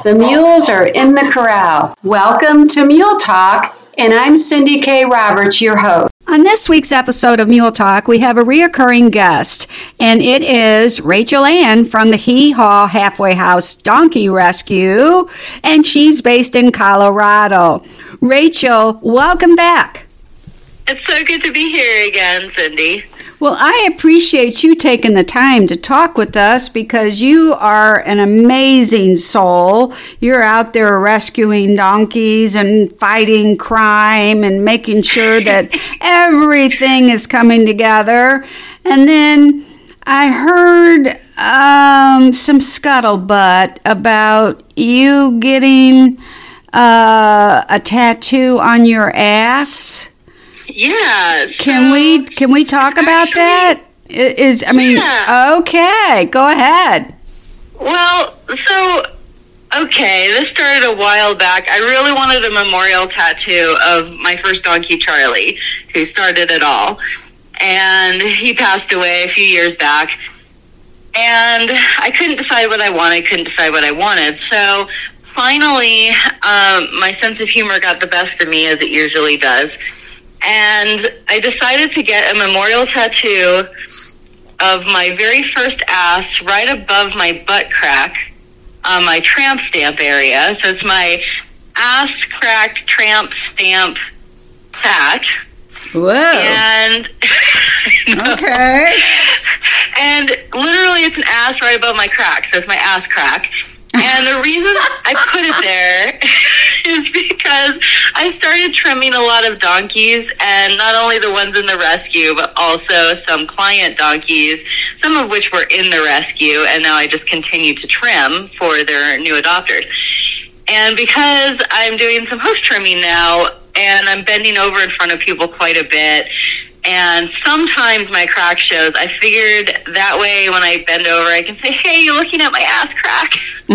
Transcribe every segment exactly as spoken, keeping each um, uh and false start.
The mules are in the corral. Welcome to Mule Talk, and I'm Cindy K. Roberts, your host. On this week's episode of Mule Talk, we have a reoccurring guest, and it is Rachel Ann from the Hee Haw Halfway House Donkey Rescue, and she's based in Colorado. Rachel, welcome back. It's so good to be here again, Cindy. Well, I appreciate you taking the time to talk with us because you are an amazing soul. You're out there rescuing donkeys and fighting crime and making sure that everything is coming together. And then I heard um, some scuttlebutt about you getting uh, a tattoo on your ass. Yeah. So can we can we talk about actually, that? Is I mean, yeah. Okay, go ahead. Well, so okay, this started a while back. I really wanted a memorial tattoo of my first donkey, Charlie, who started it all, and he passed away a few years back. And I couldn't decide what I wanted. Couldn't decide what I wanted. So finally, um, my sense of humor got the best of me, as it usually does. And I decided to get a memorial tattoo of my very first ass right above my butt crack on my tramp stamp area. So it's my ass crack tramp stamp tat. Whoa. And okay. And literally it's an ass right above my crack. So it's my ass crack. And the reason I put it there is because I started trimming a lot of donkeys, and not only the ones in the rescue, but also some client donkeys, some of which were in the rescue, and now I just continue to trim for their new adopters. And because I'm doing some hoof trimming now, and I'm bending over in front of people quite a bit, and sometimes my crack shows, I figured that way when I bend over, I can say, hey, you're looking at my ass crack.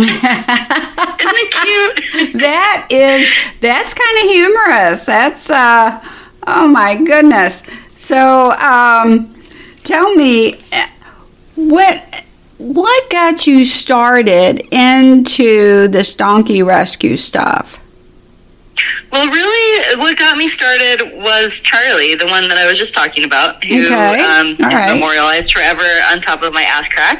Isn't it cute? That is, that's kind of humorous. That's, uh, oh my goodness. So, um, tell me, what, what got you started into this donkey rescue stuff? Well, really, what got me started was Charlie, the one that I was just talking about, who okay. um, is right. memorialized forever on top of my ass crack.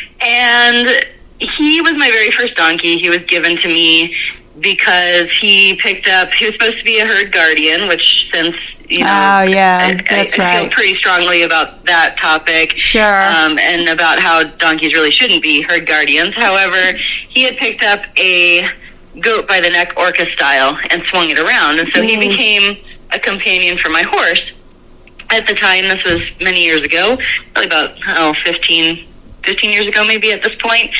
And he was my very first donkey. He was given to me because he picked up, he was supposed to be a herd guardian, which since, you know, oh, yeah, I, that's I, I right. feel pretty strongly about that topic. Sure. Um, and about how donkeys really shouldn't be herd guardians. However, he had picked up a goat by the neck, orca style, and swung it around. And so he became a companion for my horse. At the time, this was many years ago, probably about, oh, fifteen, fifteen years ago maybe at this point.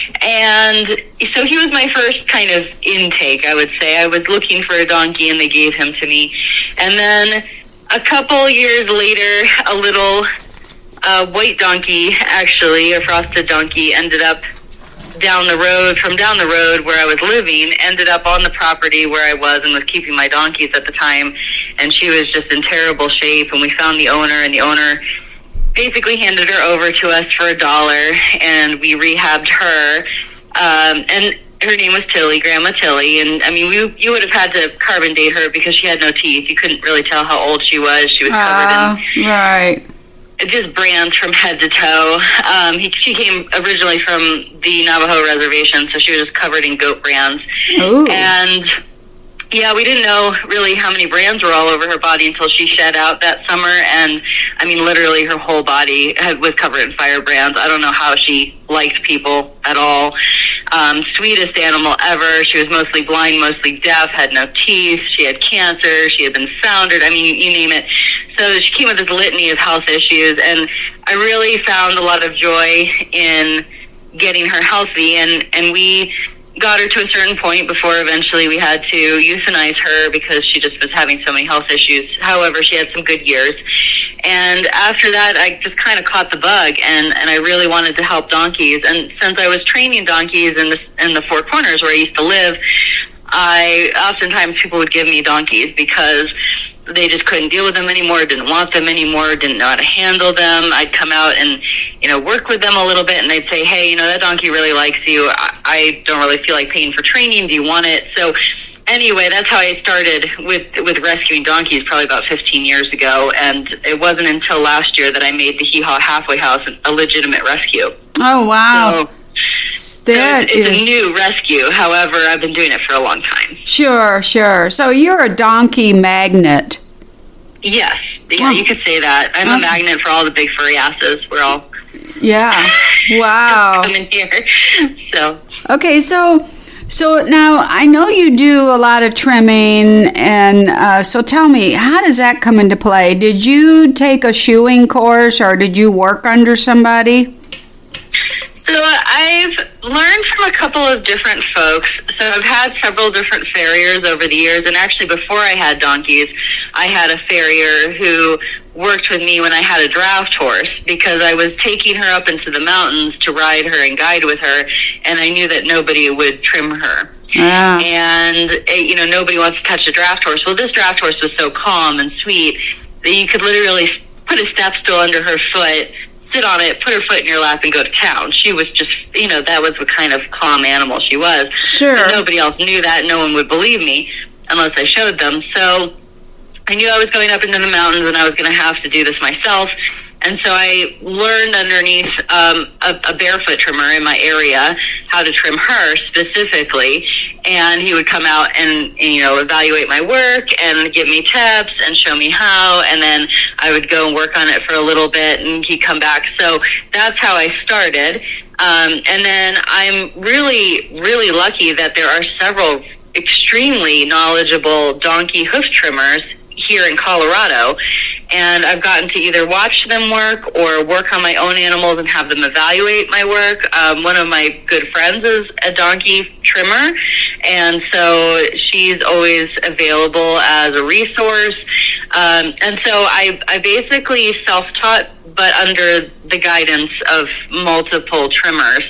And so he was my first kind of intake, I would say. I was looking for a donkey, and they gave him to me. And then a couple years later, a little uh, white donkey, actually, a frosted donkey, ended up down the road, from down the road where I was living, ended up on the property where I was and was keeping my donkeys at the time. And she was just in terrible shape, and we found the owner, and the owner basically handed her over to us for a dollar, and we rehabbed her. Um, and her name was Tilly, Grandma Tilly. And I mean, we, you would have had to carbon date her because she had no teeth. You couldn't really tell how old she was. She was covered uh, in... Right. just brands from head to toe. Um, he, she came originally from the Navajo reservation, so she was just covered in goat brands. Ooh. And yeah, we didn't know really how many brands were all over her body until she shed out that summer. And I mean, literally her whole body had, was covered in fire brands. I don't know how she liked people at all. Um, sweetest animal ever. She was mostly blind, mostly deaf, had no teeth. She had cancer. She had been foundered. I mean, you name it. So she came with this litany of health issues. And I really found a lot of joy in getting her healthy. And, and we got her to a certain point before eventually we had to euthanize her because she just was having so many health issues. However, she had some good years. And after that, I just kind of caught the bug, and, and I really wanted to help donkeys. And since I was training donkeys in the, in the Four Corners where I used to live, I oftentimes people would give me donkeys because they just couldn't deal with them anymore, didn't want them anymore, didn't know how to handle them. I'd come out and, you know, work with them a little bit, and they'd say, hey, you know, that donkey really likes you. I, I don't really feel like paying for training. Do you want it? So anyway, that's how I started with, with rescuing donkeys probably about fifteen years ago. And it wasn't until last year that I made the Hee Haw Halfway House a legitimate rescue. Oh, wow. So, That so it's, it's is, a new rescue. However, I've been doing it for a long time. Sure, sure. So you're a donkey magnet. Yes. Yeah, oh. You could say that. I'm oh. a magnet for all the big furry asses. We're all... Yeah. Wow. coming here. So... Okay, so... So now, I know you do a lot of trimming, and uh, so tell me, how does that come into play? Did you take a shoeing course, or did you work under somebody? So I've learned from a couple of different folks. So I've had several different farriers over the years, and actually before I had donkeys, I had a farrier who worked with me when I had a draft horse, because I was taking her up into the mountains to ride her and guide with her, and I knew that nobody would trim her. Yeah. And, you know, nobody wants to touch a draft horse. Well, this draft horse was so calm and sweet that you could literally put a step stool under her foot, sit on it, put her foot in your lap, and go to town. She was just, you know, that was the kind of calm animal she was. Sure. But nobody else knew that. No one would believe me unless I showed them. So I knew I was going up into the mountains and I was going to have to do this myself. And so I learned underneath um, a, a barefoot trimmer in my area how to trim her specifically. And he would come out and, and, you know, evaluate my work and give me tips and show me how. And then I would go and work on it for a little bit, and he'd come back. So that's how I started. Um, and then I'm really, really lucky that there are several extremely knowledgeable donkey hoof trimmers here in Colorado, and I've gotten to either watch them work or work on my own animals and have them evaluate my work. Um, one of my good friends is a donkey trimmer, and so she's always available as a resource. Um, and so I, I basically self-taught, but under the guidance of multiple trimmers.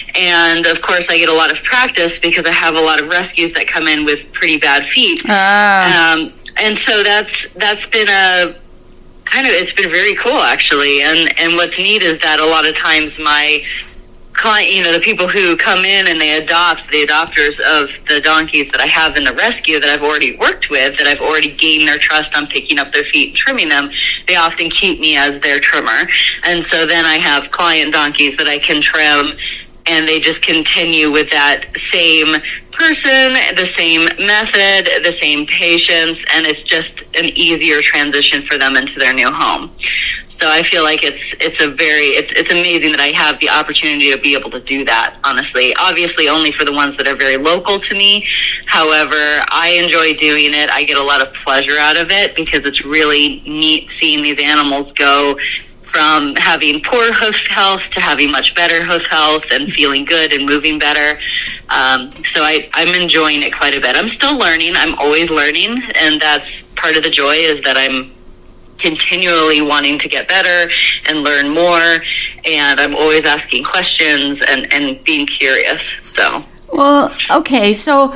And of course I get a lot of practice because I have a lot of rescues that come in with pretty bad feet. Ah. Um, And so that's that's been a kind of, it's been very cool, actually. And and what's neat is that a lot of times my client, you know, the people who come in and they adopt, the adopters of the donkeys that I have in the rescue that I've already worked with, that I've already gained their trust on picking up their feet and trimming them, they often keep me as their trimmer. And so then I have client donkeys that I can trim, and they just continue with that same person, the same method, the same patience, and it's just an easier transition for them into their new home. So I feel like it's it's a very, it's it's amazing that I have the opportunity to be able to do that, honestly. Obviously only for the ones that are very local to me. However, I enjoy doing it. I get a lot of pleasure out of it because it's really neat seeing these animals go from having poor hoof health to having much better hoof health and feeling good and moving better. Um, so I, I'm enjoying it quite a bit. I'm still learning. I'm always learning. And that's part of the joy, is that I'm continually wanting to get better and learn more. And I'm always asking questions and, and being curious. So. Well, okay. So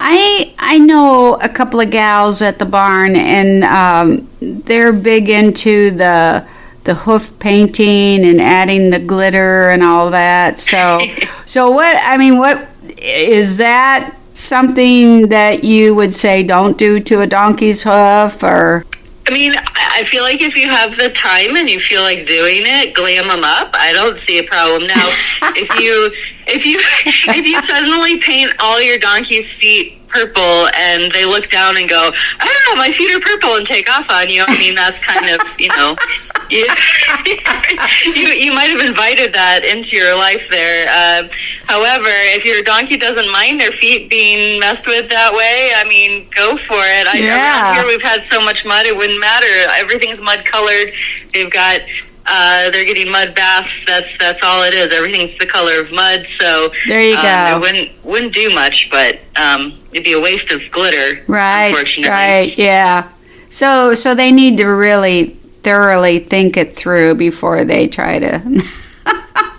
I I know a couple of gals at the barn, and um, they're big into the the hoof painting and adding the glitter and all that. So, so what, I mean, what, is that something that you would say don't do to a donkey's hoof, or? I mean, I feel like if you have the time and you feel like doing it, glam them up. I don't see a problem. Now, if you, if you, if you suddenly paint all your donkey's feet purple and they look down and go, ah, my feet are purple, and take off on you, I mean, that's kind of, you know, you, you, you might have invited that into your life there. Uh, however, if your donkey doesn't mind their feet being messed with that way, I mean, go for it. I, yeah. Around here we've had so much mud, it wouldn't matter. Everything's mud colored. They've got Uh, they're getting mud baths. That's that's all it is. Everything's the color of mud. So there you um, go. It wouldn't wouldn't do much, but um, it'd be a waste of glitter. Right. Unfortunately. Right. Yeah. So so they need to really thoroughly think it through before they try to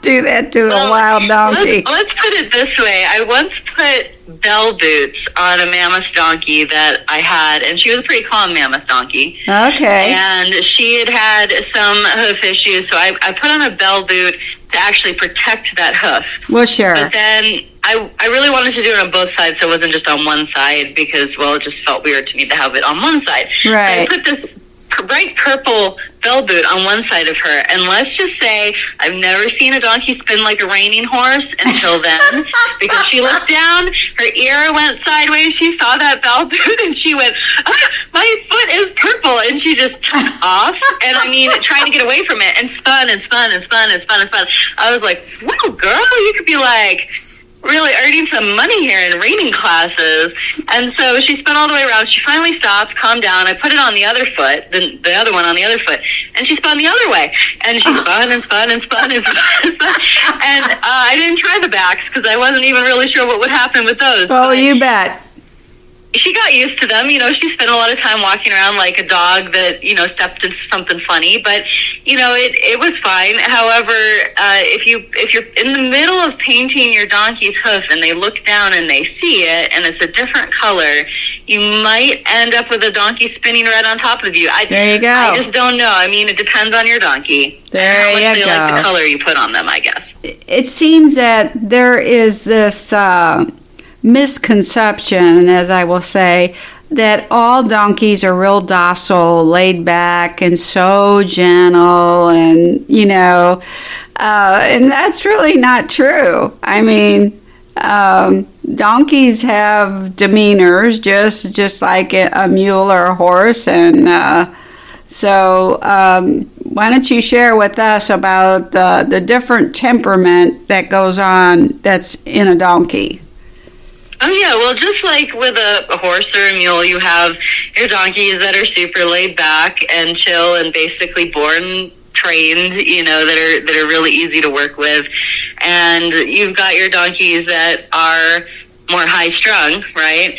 do that to Well, a wild donkey. Let's, let's put it this way. I once put bell boots on a mammoth donkey that I had, and she was a pretty calm mammoth donkey. Okay. And she had had some hoof issues, so I, I put on a bell boot to actually protect that hoof. Well, sure. But then I, I really wanted to do it on both sides, so it wasn't just on one side, because, well, it just felt weird to me to have it on one side. Right. So I put this bright purple bell boot on one side of her, and let's just say I've never seen a donkey spin like a reining horse until then, because she looked down, her ear went sideways, she saw that bell boot, and she went, ah, my foot is purple, and she just took off, and I mean, trying to get away from it, and spun and spun and spun and spun and spun. I was like, wow, girl, you could be like really earning some money here in reining classes. And so she spun all the way around. She finally stopped, calmed down. I put it on the other foot, the, the other one on the other foot, and she spun the other way. And she spun and spun and spun and spun and spun. And uh, I didn't try the backs because I wasn't even really sure what would happen with those. Oh, but you bet. she got used to them. You know, she spent a lot of time walking around like a dog that, you know, stepped into something funny, but, you know, it, it was fine. However, uh, if you, if you're in the middle of painting your donkey's hoof and they look down and they see it and it's a different color, you might end up with a donkey spinning right on top of you. I, there you go. I just don't know. I mean, it depends on your donkey. There how much you they go. like the color you put on them, I guess. It seems that there is this uh, misconception, as I will say, that all donkeys are real docile, laid back, and so gentle, and, you know, uh, and that's really not true. I mean, um, donkeys have demeanors just, just like a, a mule or a horse, and uh, so um, why don't you share with us about the, the different temperament that goes on that's in a donkey? Oh, yeah. Well, just like with a, a horse or a mule, you have your donkeys that are super laid back and chill and basically born trained, you know, that are that are really easy to work with. And you've got your donkeys that are more high strung, right?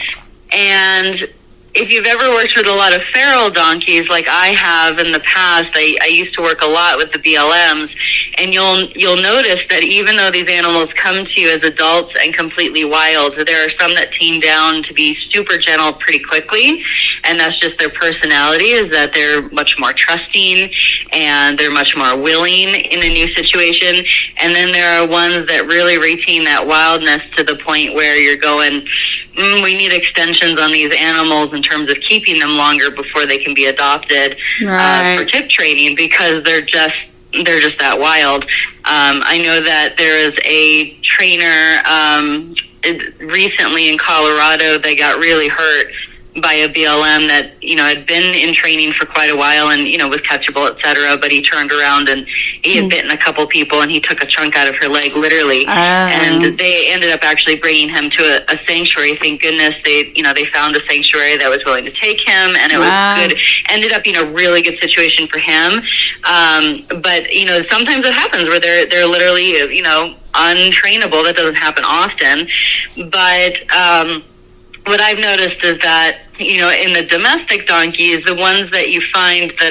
And if you've ever worked with a lot of feral donkeys like I have in the past, I, I used to work a lot with the B L Ms, and you'll you'll notice that even though these animals come to you as adults and completely wild, there are some that tame down to be super gentle pretty quickly, and that's just their personality, is that they're much more trusting and they're much more willing in a new situation. And then there are ones that really retain that wildness to the point where you're going, mm, we need extensions on these animals and terms of keeping them longer before they can be adopted right. uh, for tip training, because they're just they're just that wild. Um, I know that there is a trainer um, recently in Colorado that got really hurt by a B L M that, you know, had been in training for quite a while and, you know, was catchable, et cetera, but he turned around and he had mm. bitten a couple people and he took a chunk out of her leg, literally. Oh. And they ended up actually bringing him to a, a sanctuary. Thank goodness they, you know, they found a sanctuary that was willing to take him, and it wow. was good. Ended up being a really good situation for him. Um, but, you know, sometimes it happens where they're, they're literally, you know, untrainable. That doesn't happen often. But, um, what I've noticed is that, you know, in the domestic donkeys, the ones that you find that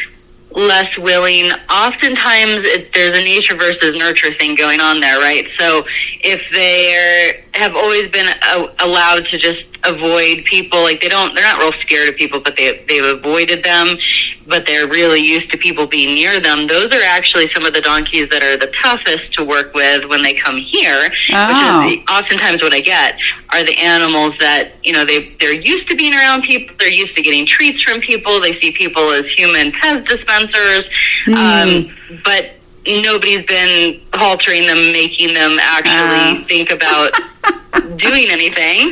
are less willing, oftentimes it, there's a nature versus nurture thing going on there, right? So if they have always been uh, allowed to just avoid people, like they don't, they're not real scared of people, but they, they've avoided them, but they're really used to people being near them. Those are actually some of the donkeys that are the toughest to work with when they come here, oh. which is oftentimes what I get are the animals that, you know, they, they're used to being around people. They're used to getting treats from people. They see people as human Pez dispensers. Mm. Um, but nobody's been haltering them, making them actually uh. think about doing anything.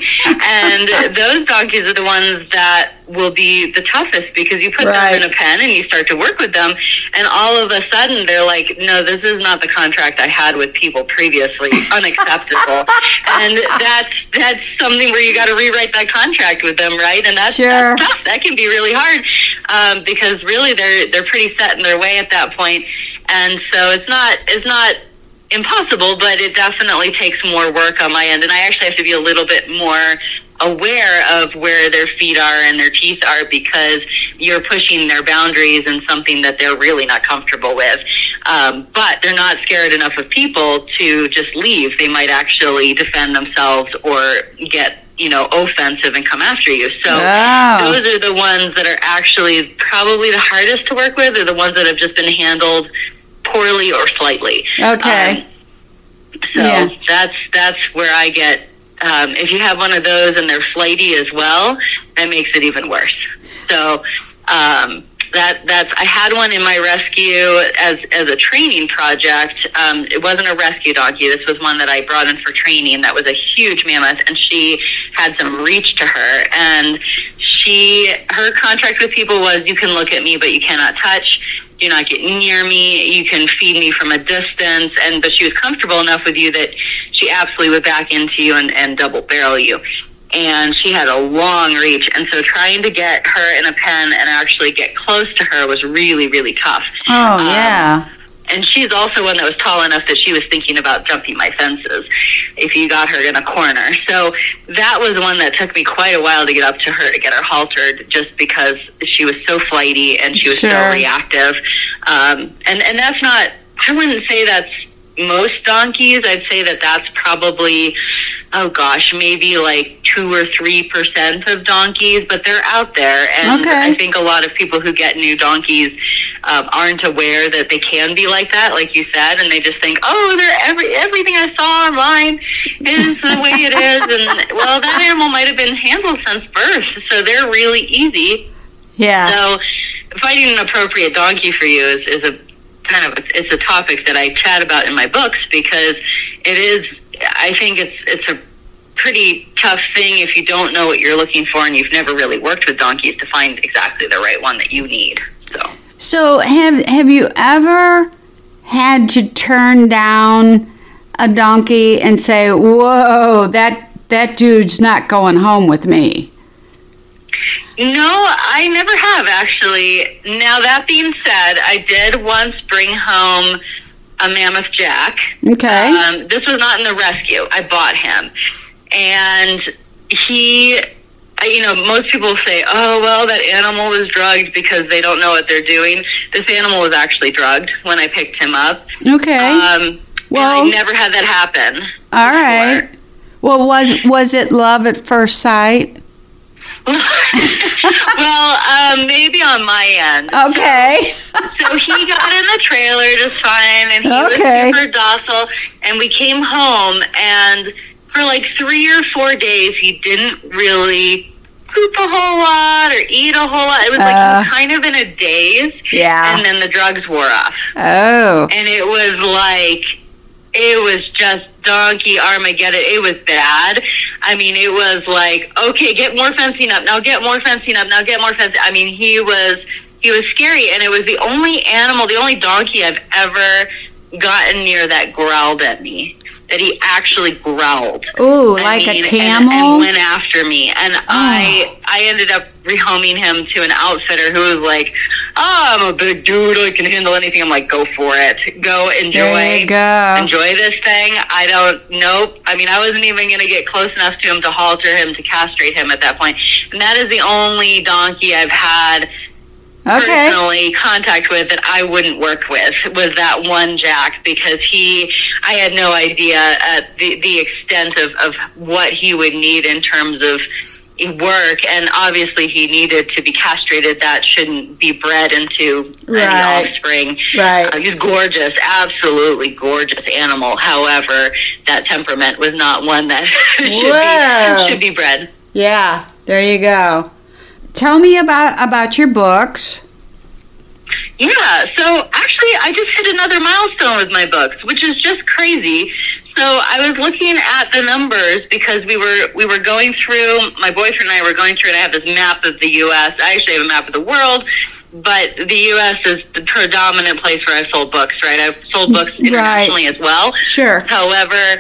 And those donkeys are the ones that will be the toughest, because you put right. them in a pen and you start to work with them, and all of a sudden they're like, no, this is not the contract I had with people previously. Unacceptable. And that's that's something where you got to rewrite that contract with them, right? And that's, sure. that's tough. That can be really hard, um, because really they're they're pretty set in their way at that point. And so it's not it's not impossible, but it definitely takes more work on my end, and I actually have to be a little bit more aware of where their feet are and their teeth are, because you're pushing their boundaries and something that they're really not comfortable with. Um, but they're not scared enough of people to just leave. They might actually defend themselves or get, you know, offensive and come after you. So oh. those are the ones that are actually probably the hardest to work with, or the ones that have just been handled poorly or slightly. Okay. Um, so yeah. that's that's where I get, um, if you have one of those and they're flighty as well, that makes it even worse. So um, that that's I had one in my rescue as as a training project. Um, it wasn't a rescue donkey. This was one that I brought in for training. That was a huge mammoth, and she had some reach to her. And she her contract with people was, you can look at me, but you cannot touch. Do not get near me. You can feed me from a distance. And but she was comfortable enough with you that she absolutely would back into you and, and double barrel you. And she had a long reach, and so trying to get her in a pen and actually get close to her was really, really tough. Oh, yeah. Um, and she's also one that was tall enough that she was thinking about jumping my fences if you got her in a corner. So that was one that took me quite a while to get up to her, to get her haltered, just because she was so flighty and she was Sure. so reactive. Um, and, and that's not, I wouldn't say that's most donkeys. I'd say that that's probably, oh gosh, maybe like two or three percent of donkeys, but they're out there. And Okay. I think a lot of people who get new donkeys um, aren't aware that they can be like that, like you said, and they just think, oh, they're every everything I saw online is the way it is. And well, that animal might have been handled since birth, so they're really easy. Yeah. So finding an appropriate donkey for you is, is a kind of, it's a topic that I chat about in my books, because it is, I think it's it's a pretty tough thing if you don't know what you're looking for and you've never really worked with donkeys, to find exactly the right one that you need. So So have have you ever had to turn down a donkey and say, whoa, that that dude's not going home with me? no, I never have, actually. Now, that being said, I did once bring home a Mammoth Jack. Okay. Um, this was not in the rescue. I bought him. And he, I- you know, most people say, oh, well, that animal was drugged because they don't know what they're doing. This animal was actually drugged when I picked him up. Okay. Um, Well- and I never had that happen. All right. Well, was was it love at first sight? Well, um, maybe on my end. Okay. So he got in the trailer just fine, and he Okay. was super docile. And we came home, and for like three or four days, he didn't really poop a whole lot or eat a whole lot. It was like he Uh. was kind of in a daze. Yeah. And then the drugs wore off. Oh. And it was like, it was just donkey Armageddon. It was bad. I mean, it was like, okay, get more fencing up. Now get more fencing up. Now get more fencing. I mean, he was, he was scary. And it was the only animal, the only donkey I've ever gotten near that growled at me. That he actually growled. Ooh, I like mean, a and- camel? And, went after me. And Oh. I I ended up rehoming him to an outfitter who was like, oh, I'm a big dude. I can handle anything. I'm like, go for it. Go enjoy. There you go. Enjoy this thing. I don't, nope. I mean, I wasn't even going to get close enough to him to halter him, to castrate him at that point. And that is the only donkey I've had Okay. personally contact with that I wouldn't work with, was that one Jack, because he, I had no idea at the, the extent of, of what he would need in terms of work, and obviously he needed to be castrated. That shouldn't be bred into Right. any offspring. Right. Uh, he's gorgeous, absolutely gorgeous animal. However, that temperament was not one that should Whoa. be should be bred. Yeah. There you go. Tell me about about your books. Yeah, so actually I just hit another milestone with my books, which is just crazy. So I was looking at the numbers because we were we were going through, my boyfriend and I were going through, and I have this map of the U S. I actually have a map of the world, but the U S is the predominant place where I've sold books, right? I've sold books internationally as well. Sure. However,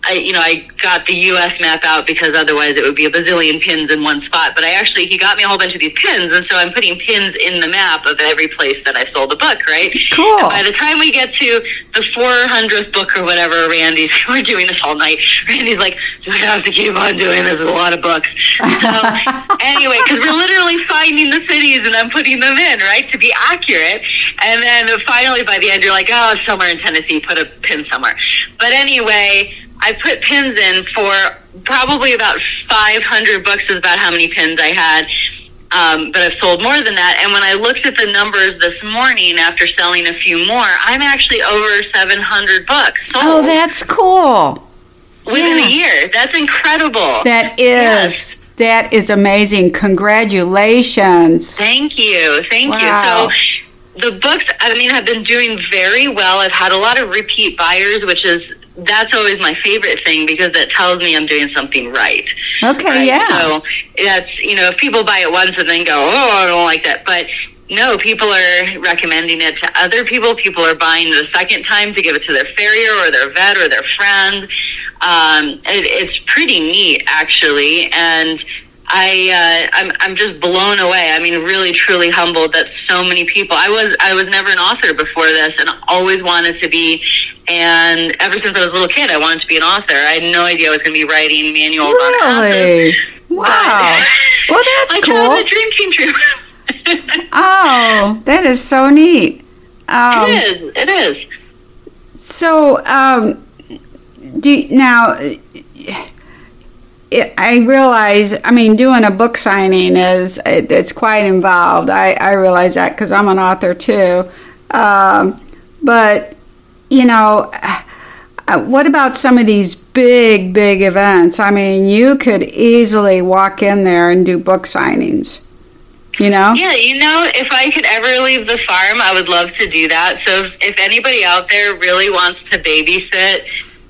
I, you know, I got the U S map out because otherwise it would be a bazillion pins in one spot. But I actually, he got me a whole bunch of these pins, and so I'm putting pins in the map of every place that I've sold a book, right? Cool. And by the time we get to the four hundredth book or whatever, Randy's, we're doing this all night. Randy's like, do we have to keep on doing this? There's a lot of books. So anyway, because we're literally finding the cities and I'm putting them in, right, to be accurate. And then finally by the end, you're like, oh, it's somewhere in Tennessee, put a pin somewhere. But anyway, I put pins in for probably about five hundred books is about how many pins I had. Um, but I've sold more than that. And when I looked at the numbers this morning after selling a few more, I'm actually over seven hundred books sold. Oh, that's cool. Within yeah. a year. That's incredible. That is. Yes. That is amazing. Congratulations. Thank you. Thank wow. you. So the books, I mean, have been doing very well. I've had a lot of repeat buyers, which is, that's always my favorite thing because that tells me I'm doing something right. Okay, right? yeah. So that's, you know, if people buy it once and then go, oh, I don't like that. But no, people are recommending it to other people. People are buying it a second time to give it to their farrier or their vet or their friend. Um, it, it's pretty neat, actually. And I, uh, I'm, I'm just blown away. I mean, really, truly humbled that so many people. I was, I was never an author before this, and always wanted to be. And ever since I was a little kid, I wanted to be an author. I had no idea I was going to be writing manuals really? on houses. Wow. Well, that's my cool. childhood dream came true. Oh, that is so neat. Um, it is. It is. So, um, do you, now. It, I realize, I mean, doing a book signing is, it, it's quite involved. I, I realize that because I'm an author too. Um, but, you know, uh, what about some of these big, big events? I mean, you could easily walk in there and do book signings, you know? Yeah, you know, if I could ever leave the farm, I would love to do that. So if, if anybody out there really wants to babysit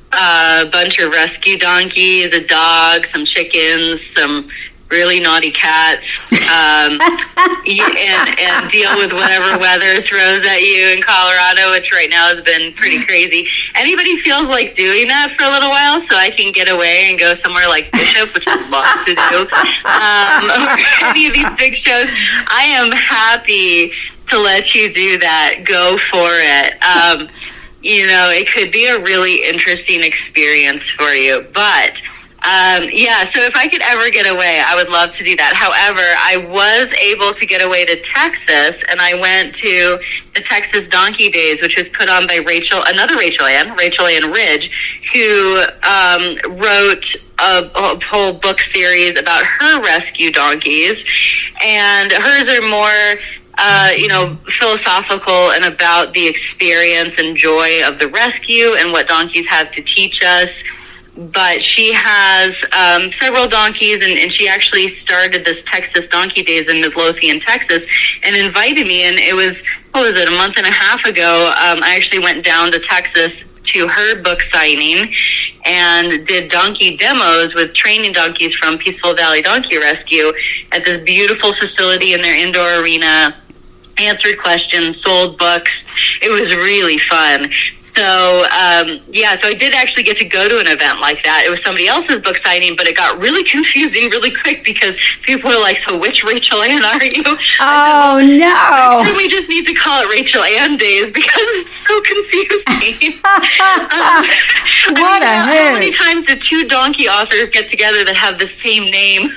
a bunch of rescue donkeys, a dog, some chickens, some really naughty cats, um, and, and deal with whatever weather throws at you in Colorado, which right now has been pretty crazy. Anybody feels like doing that for a little while so I can get away and go somewhere like Bishop, which I'd love to do, um, or any of these big shows, I am happy to let you do that. Go for it. Um, You know, it could be a really interesting experience for you. But, um, yeah, so if I could ever get away, I would love to do that. However, I was able to get away to Texas, and I went to the Texas Donkey Days, which was put on by Rachel, another Rachel Ann, Rachel Ann Ridge, who um, wrote a, a whole book series about her rescue donkeys. And hers are more... Uh, you know, philosophical and about the experience and joy of the rescue and what donkeys have to teach us. But she has um, several donkeys, and, and she actually started this Texas Donkey Days in Midlothian, Texas, and invited me. And it was, what was it, a month and a half ago, um, I actually went down to Texas to her book signing and did donkey demos with training donkeys from Peaceful Valley Donkey Rescue at this beautiful facility in their indoor arena. Answered questions, sold books. It was really fun. So, um, yeah, so I did actually get to go to an event like that. It was somebody else's book signing, but it got really confusing really quick because people were like, so which Rachel Ann are you? Oh, said, well, no. We just need to call it Rachel Ann Days because it's so confusing. um, what I mean, a how many hit. times do two donkey authors get together that have the same name?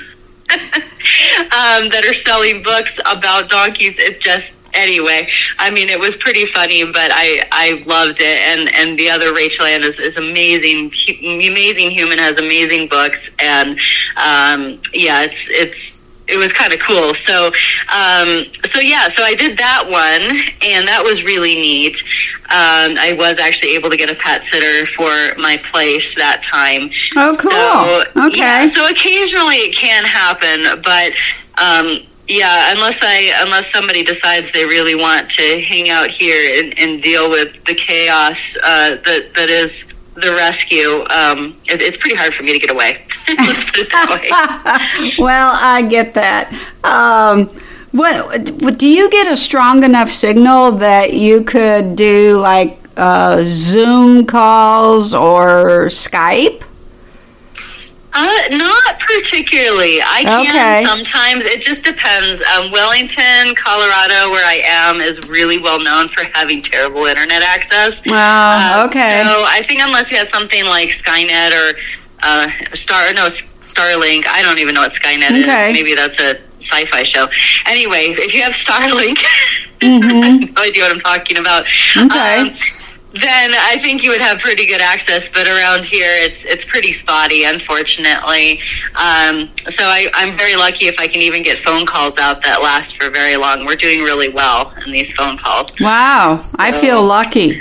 um, that are selling books about donkeys? It just, anyway, I mean, it was pretty funny, but I, I loved it. And, and the other Rachel Ann is, is amazing, amazing human, has amazing books. And, um, yeah, it's, it's, it was kind of cool. So, um, so yeah, so I did that one, and that was really neat. Um, I was actually able to get a pet sitter for my place that time. Oh, cool. So, okay. Yeah, so occasionally it can happen, but, um, yeah, unless I, unless somebody decides they really want to hang out here and, and deal with the chaos, uh, that, that is the rescue, um, it, it's pretty hard for me to get away. Let's put it that way. Well, I get that. Um, what, what do you get a strong enough signal that you could do like uh, Zoom calls or Skype? Uh, not particularly. I can Okay. sometimes. It just depends. Um, Wellington, Colorado, where I am, is really well known for having terrible internet access. Wow, Um, okay. So I think unless you had something like Skynet or uh, Star, no, Starlink. I don't even know what Skynet Okay. is. Maybe that's a sci-fi show. Anyway, if you have Starlink, Mm-hmm. I have no idea what I'm talking about. Okay. Um, then I think you would have pretty good access, but around here it's it's pretty spotty, unfortunately. Um, so I, I'm very lucky if I can even get phone calls out that last for very long. We're doing really well in these phone calls. Wow, I So- feel lucky.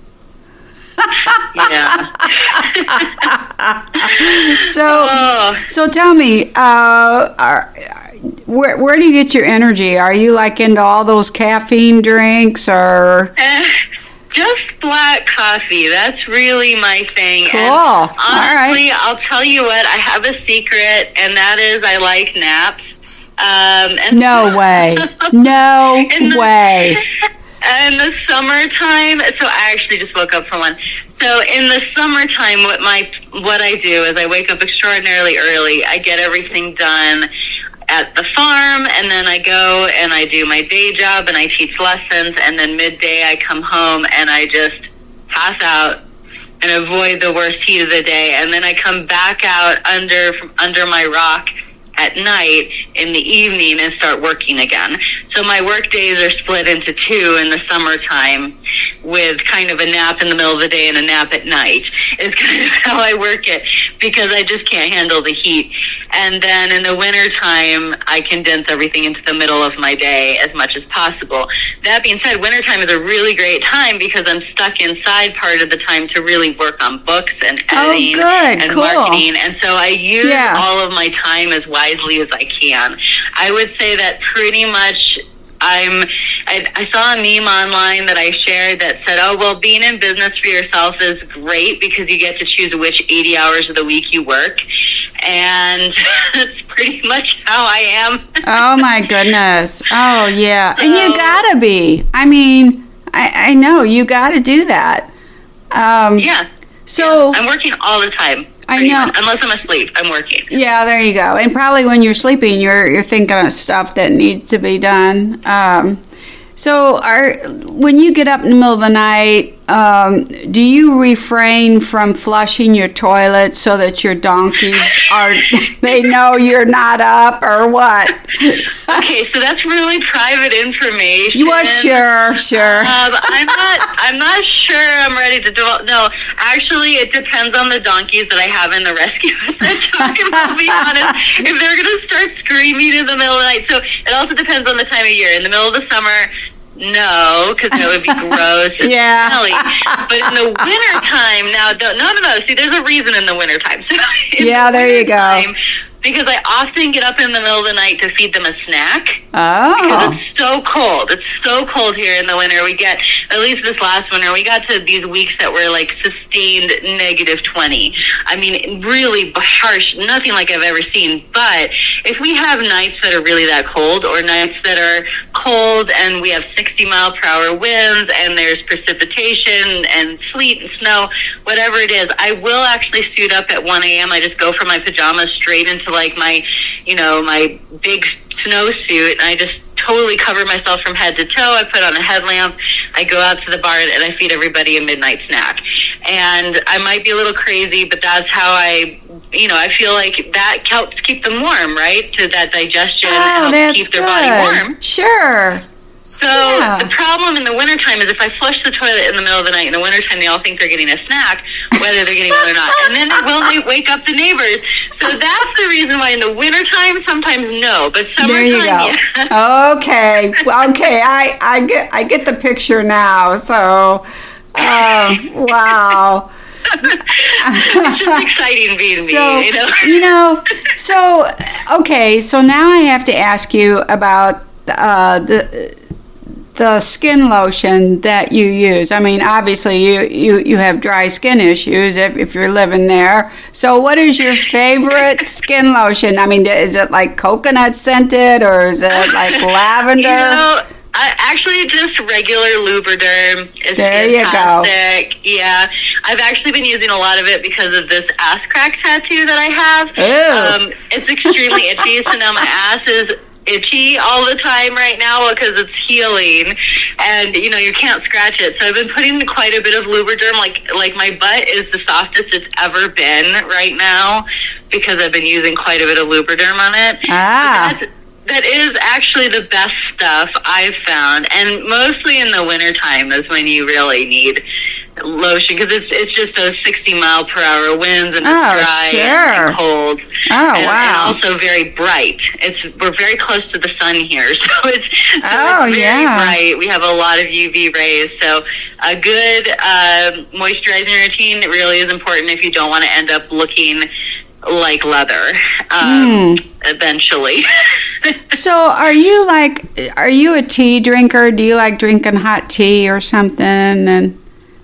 Yeah. So, Oh. so tell me, uh, are, where where do you get your energy? Are you like into all those caffeine drinks, or? Eh, Just black coffee. That's really my thing. Cool. And All honestly, right. I'll tell you what, I have a secret, and that is I like naps. Um, and No way. No In the- way. In the summertime, so I actually just woke up from one. So in the summertime, what my what I do is I wake up extraordinarily early. I get everything done at the farm, and then I go and I do my day job and I teach lessons, and then midday I come home and I just pass out and avoid the worst heat of the day, and then I come back out under from under my rock at night in the evening and start working again. So my work days are split into two in the summertime, with kind of a nap in the middle of the day and a nap at night. Is kind of how I work it, because I just can't handle the heat. And then in the wintertime, I condense everything into the middle of my day as much as possible. That being said, wintertime is a really great time because I'm stuck inside part of the time to really work on books and Oh, editing good. and Cool. marketing. And so I use Yeah. all of my time as wisely as I can. I would say that pretty much I'm, I, I saw a meme online that I shared that said, oh, well, being in business for yourself is great because you get to choose which eighty hours of the week you work. And that's pretty much how I am. Oh my goodness. Oh yeah. And you So- gotta be. I mean, I, I know you gotta do that. Um, Yeah. So I'm working all the time. I pretty know. much. Unless I'm asleep, I'm working. yeah, there you go. And probably when you're sleeping, you're you're thinking of stuff that needs to be done. Um, so, are when you get up in the middle of the night, um, do you refrain from flushing your toilet so that your donkeys are they know you're not up, or what? Okay, so that's really private information. You are sure, sure. Um, I'm not. I'm not sure. I'm ready to do. No, actually, it depends on the donkeys that I have in the rescue. To be honest, if they're going to start screaming in the middle of the night, so it also depends on the time of year. In the middle of the summer, no, because that would be gross and Yeah. smelly. But in the winter time, now, no, no, no. See, there's a reason in the winter time. So in Yeah, the there you go. wintertime, because I often get up in the middle of the night to feed them a snack. Oh. Because it's so cold. It's so cold here in the winter. We get, at least this last winter, we got to these weeks that were like sustained negative twenty. I mean, really harsh, nothing like I've ever seen. But if we have nights that are really that cold, or nights that are cold and we have sixty mile per hour winds and there's precipitation and sleet and snow, whatever it is, I will actually suit up at one a.m. I just go from my pajamas straight into like my, you know, my big snowsuit, and I just totally cover myself from head to toe. I put on a headlamp, I go out to the barn, and I feed everybody a midnight snack. And I might be a little crazy, but that's how I, you know, I feel like that helps keep them warm, right? To that digestion Oh, helps that's keep their good. body warm. Sure. So Yeah. the problem in the wintertime is if I flush the toilet in the middle of the night, in the wintertime they all think they're getting a snack, whether they're getting one or not. And then will they wake up the neighbors? So that's the reason why in the wintertime, sometimes no. But There you summertime, go. yeah. Okay. Okay. I, I get I get the picture now. So, uh, wow. It's just exciting being me, So you know? you know. So okay. So now I have to ask you about uh, the. the skin lotion that you use. I mean, obviously you, you, you have dry skin issues if, if you're living there. So what is your favorite skin lotion? I mean, is it like coconut scented, or is it like lavender? You know, I, actually, just regular Lubriderm is there fantastic. You go. Yeah, I've actually been using a lot of it because of this ass crack tattoo that I have. Ew. Um, it's extremely itchy, so now my ass is itchy all the time right now because it's healing, and you know you can't scratch it. So I've been putting quite a bit of Lubriderm. Like like my butt is the softest it's ever been right now because I've been using quite a bit of Lubriderm on it. Ah. So that is actually the best stuff I've found, and mostly in the wintertime is when you really need lotion because it's it's just those sixty mile per hour winds and it's oh, dry sure. and cold. Oh, and, wow. And also very bright. It's we're very close to the sun here, so it's, so oh, it's very yeah. bright. We have a lot of U V rays, so a good uh, moisturizing routine really is important if you don't want to end up looking like leather um, mm. eventually. So are you like, are you a tea drinker? Do you like drinking hot tea or something? And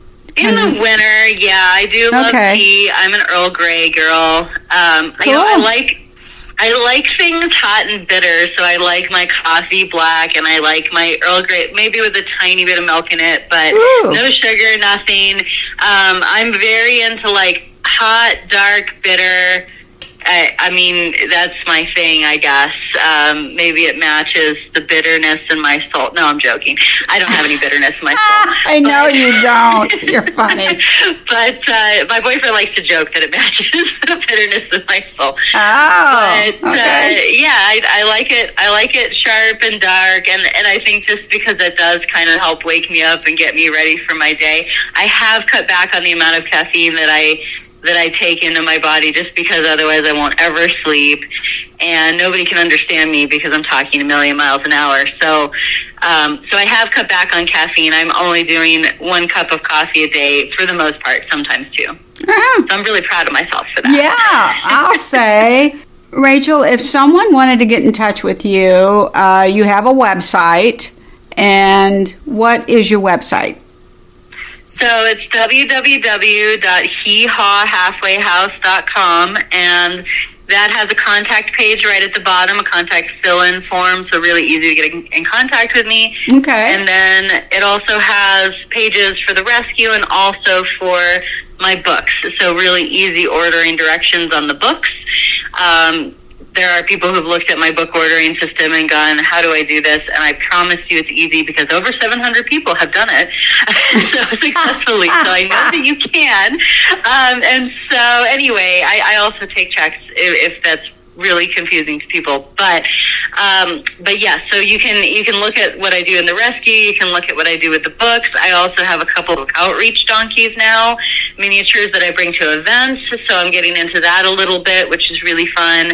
in the winter, yeah, I do love okay. tea. I'm an Earl Grey girl. Um, cool. I, know, I like I like things hot and bitter, so I like my coffee black, and I like my Earl Grey, maybe with a tiny bit of milk in it, but Ooh. No sugar, nothing. Um, I'm very into like hot, dark, bitter. I, I mean, that's my thing, I guess. Um, maybe it matches the bitterness in my soul. No, I'm joking. I don't have any bitterness in my soul. I know but, you don't. You're funny. But uh, my boyfriend likes to joke that it matches the bitterness in my soul. Oh, but, okay. Uh, yeah, I, I like it. I like it sharp and dark, and, and I think just because it does kind of help wake me up and get me ready for my day. I have cut back on the amount of caffeine that I that I take into my body just because otherwise I won't ever sleep, and nobody can understand me because I'm talking a million miles an hour. So um, so I have cut back on caffeine. I'm only doing one cup of coffee a day for the most part, sometimes two. Ah. So I'm really proud of myself for that. Yeah, I'll say. Rachel, if someone wanted to get in touch with you, uh, you have a website, and what is your website? So it's w w w dot hee haw halfway house dot com, and that has a contact page right at the bottom, a contact fill-in form, so really easy to get in, in contact with me. Okay. And then it also has pages for the rescue and also for my books, so really easy ordering directions on the books. Um, there are people who've looked at my book ordering system and gone, how do I do this? And I promise you it's easy because over seven hundred people have done it so successfully. So I know that you can. Um, and so anyway, I, I also take checks if, if that's really confusing to people. But um, but yeah, so you can you can look at what I do in the rescue. You can look at what I do with the books. I also have a couple of outreach donkeys now, miniatures that I bring to events. So I'm getting into that a little bit, which is really fun.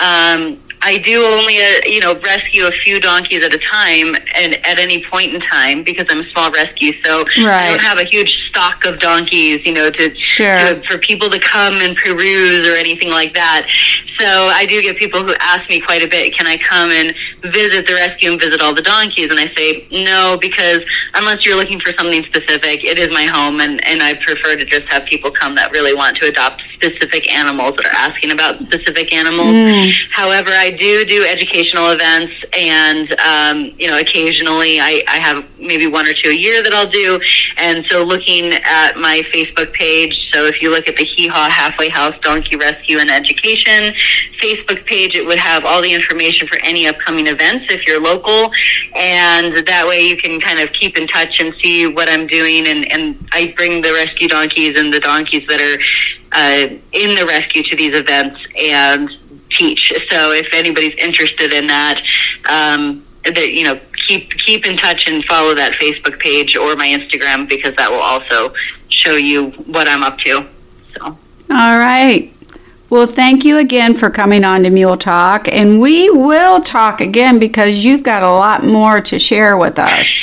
Um, I do only, uh, you know, rescue a few donkeys at a time and at any point in time because I'm a small rescue. So right. I don't have a huge stock of donkeys, you know, to, sure. to for people to come and peruse or anything like that. So I do get people who ask me quite a bit, can I come and visit the rescue and visit all the donkeys? And I say, no, because unless you're looking for something specific, it is my home, and, and I prefer to just have people come that really want to adopt specific animals, that are asking about specific animals. Mm. However, I do do educational events, and um, you know, occasionally I, I have maybe one or two a year that I'll do. And so looking at my Facebook page, so if you look at the Hee Haw Halfway House Donkey Rescue and Education Facebook page, it would have all the information for any upcoming events if you're local, and that way you can kind of keep in touch and see what I'm doing. And, and I bring the rescue donkeys and the donkeys that are uh, in the rescue to these events and teach. So if anybody's interested in that, um, that, you know, keep keep in touch and follow that Facebook page or my Instagram, because that will also show you what I'm up to. So, all right. Well, thank you again for coming on to Mule Talk, and we will talk again because you've got a lot more to share with us.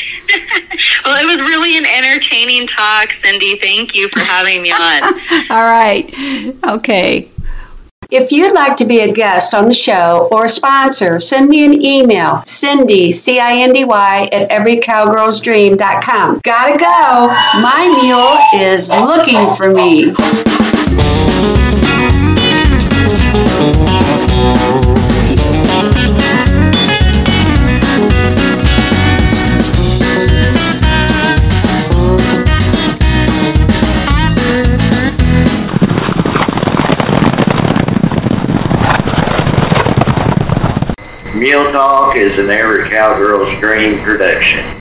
Well, it was really an entertaining talk, Cindy. Thank you for having me on. All right. Okay. If you'd like to be a guest on the show or a sponsor, send me an email, Cindy, C I N D Y, at every cowgirls dream dot com. Gotta go. My mule is looking for me. Mule Talk is an Every Cowgirl's Dream production.